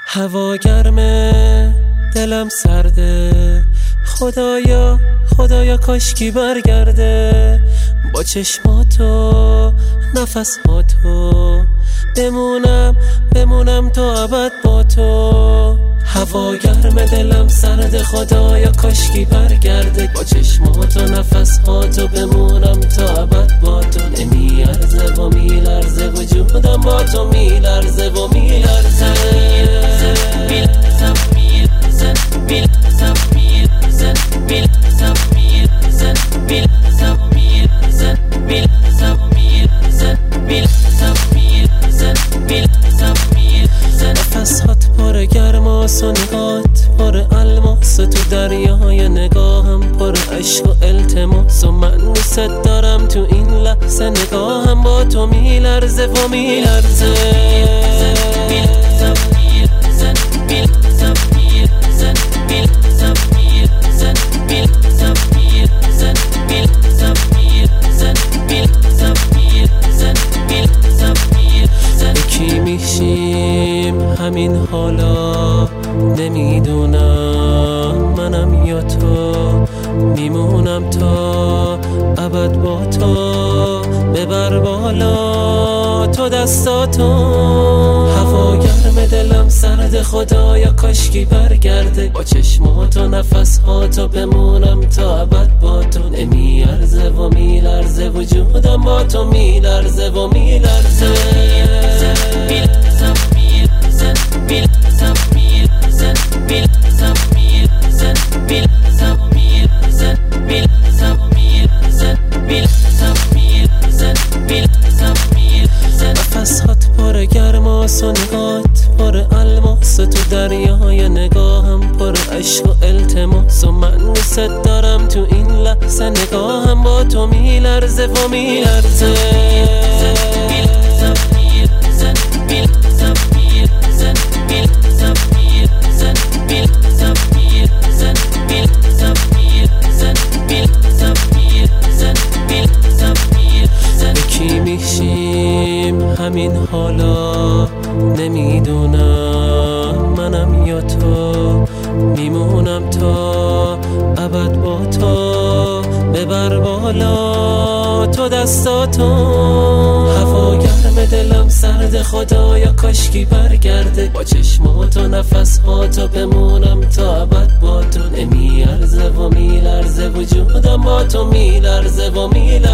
هوا گرمه دلم سرده، خدایا خدایا کاشکی برگرده. با چشماتو نفساتو بمونم تا ابد با تو. هوا گرمه دلم سرده، خدایا کاشکی برگرده. با چشماتو نفساتو بمونم تا ابد با تو. نمیارزه و میلرزه وجودم با تو، میلرزه و میلرزه نفسات پر گرماس و نگات پر الماس، تو دریای نگاهم پر عشق و التماس. و من دوست دارم تو این لحظه نگاهم با تو میلرزه و میلرزه. یکی میشیم همین حالا، نمیدونم منم یا تو. میمونم تا ابد با تو، ببر بالا تو دستاتو. هوا گرم دلم سرده، خدایا کاشکی برگرده. با چشماتو نفساتو بمونم تا ابد با تو. نمیارزه و میلرزه وجودم با تو، میلرزه و میلرزه. نفسات پر گرماس و نگات پر الماس، تو دریای نگاهم پر عشق و التماس. و من دوست دارم تو این لحظه نگاهم با تو میلرزه و میلرزه. یکی میشیم همین حالا، نمیدونم منم یا تو. میمونم تا ابد با تو، ببر بالا تو دستاتو. هوا گرم دلم سرده، خدایا کاشکی برگرده. با چشماتو نفساتو بمونم تا ابد با تو. نمیارزه و میلرزه وجودم با تو، میلرزه و میلرزه.